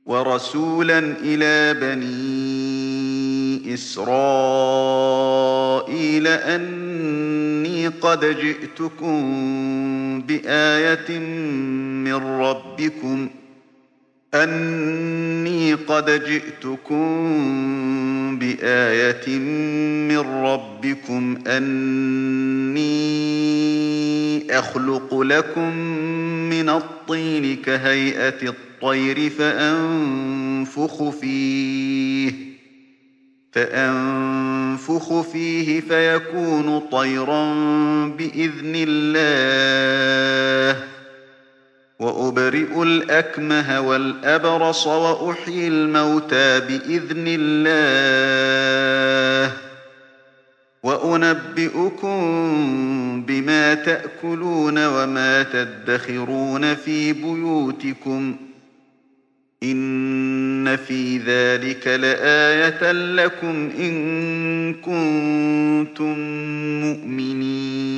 وَرَسُولًا إِلَىٰ بَنِي إِسْرَائِيلَ أَنِّي قَدْ جِئْتُكُم بِآيَةٍ مِّن رَّبِّكُمْ أَنِّي أَخْلُقُ لَكُم مِّنَ الطِّينِ كَهَيْئَةِ الطَّيْرِ فَأَنفُخُ فِيهِ فَيَكُونُ طَيْرًا بِإِذْنِ اللَّهِ ۖ وَأُبْرِئُ الْأَكْمَهَ وَالْأَبْرَصَ وَأُحْيِي الْمَوْتَىٰ بِإِذْنِ اللَّهِ ۖ وَأُنَبِّئُكُم بِمَا تَأْكُلُونَ وَمَا تَدَّخِرُونَ فِي بُيُوتِكُمْ ۚ إِنَّ فِي ذَٰلِكَ لَآيَةً لَّكُمْ إِن كُنتُم مُّؤْمِنِينَ